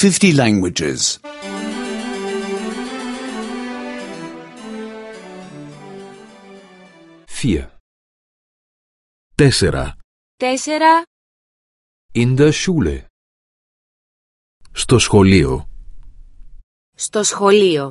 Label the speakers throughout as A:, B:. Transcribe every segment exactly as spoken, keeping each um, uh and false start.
A: fifty languages.
B: vier.
C: Τέσσερα.
D: Τέσσερα.
B: In der Schule.
C: Στο σχολείο.
D: Στο σχολείο.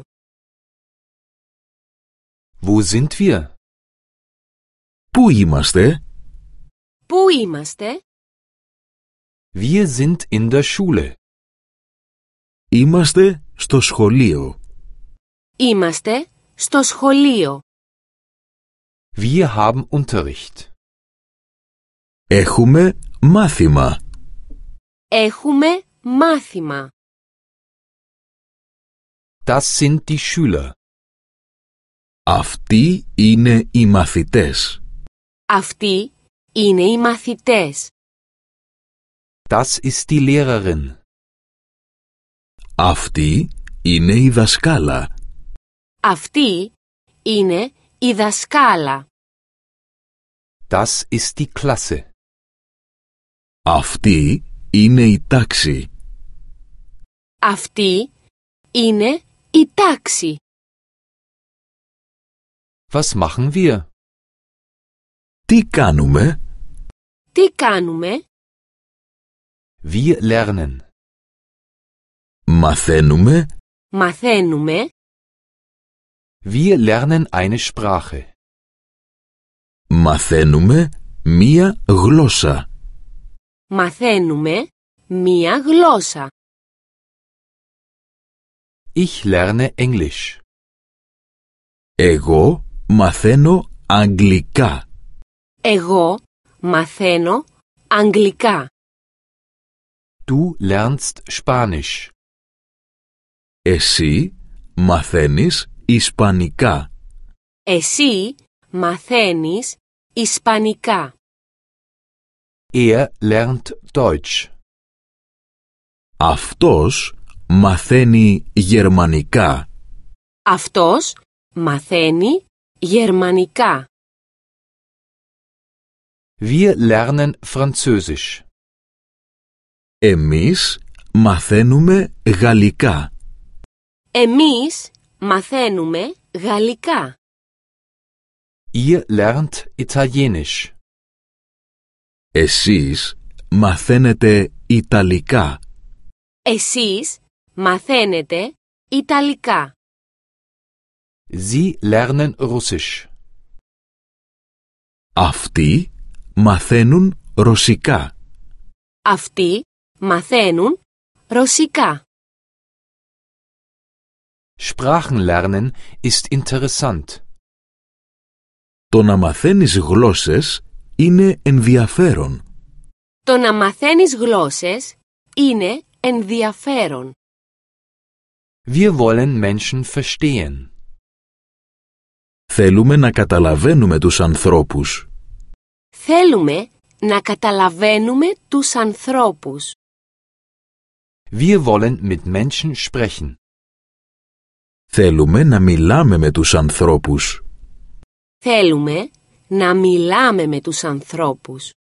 B: Wo sind wir?
C: Πού είμαστε?
D: Πού είμαστε?
B: Wir sind in der Schule.
C: Είμαστε στο σχολείο.
D: Είμαστε στο σχολείο.
B: Wir haben Unterricht.
C: Έχουμε μάθημα.
D: Έχουμε μάθημα.
B: Das sind die Schüler.
C: Αυτοί είναι οι μαθητές.
D: Αυτοί είναι οι μαθητές.
B: Das ist die Lehrerin.
C: Αυτή είναι η δασκάλα.
D: Αυτή είναι η δασκάλα.
B: Das ist die Klasse.
C: Αυτή είναι η τάξη.
D: Αυτή είναι η τάξη.
B: Was machen wir?
C: Τι κάνουμε?
D: Τι κάνουμε?
B: Wir lernen.
C: Μαθαίνουμε.
D: Μαθαίνουμε.
B: Wir lernen eine Sprache.
C: Μαθαίνουμε μία γλώσσα.
D: Μαθαίνουμε μία γλώσσα.
B: Ich lerne Englisch.
C: Εγώ μαθαίνω αγγλικά.
D: Εγώ μαθαίνω αγγλικά.
B: Du lernst Spanisch.
C: Εσύ μαθαίνεις ισπανικά.
D: Εσύ μαθαίνεις ισπανικά.
B: Er lernt Deutsch.
C: Αυτός μαθαίνει γερμανικά.
D: Αυτός μαθαίνει γερμανικά.
B: Wir lernen Französisch.
C: Εμείς μαθαίνουμε γαλλικά.
D: Εμείς μαθαίνουμε γαλλικά.
B: Ihr lernt Italienisch.
C: Εσείς μαθαίνετε ιταλικά.
D: Εσείς μαθαίνετε ιταλικά.
B: Sie lernen Russisch.
C: Αυτοί μαθαίνουν ρωσικά.
D: Αυτοί μαθαίνουν ρωσικά.
B: Sprachenlernen ist interessant.
C: Το να μαθαίνεις γλώσσες είναι ενδιαφέρον.
D: Το να μαθαίνεις γλώσσες είναι ενδιαφέρον.
B: Wir wollen Menschen verstehen.
C: Θέλουμε να καταλαβαίνουμε τους ανθρώπους.
D: Θέλουμε να καταλαβαίνουμε τους ανθρώπους.
B: Wir wollen mit Menschen sprechen.
C: Θέλουμε να μιλάμε με τους ανθρώπους.
D: Θέλουμε να μιλάμε με τους ανθρώπους.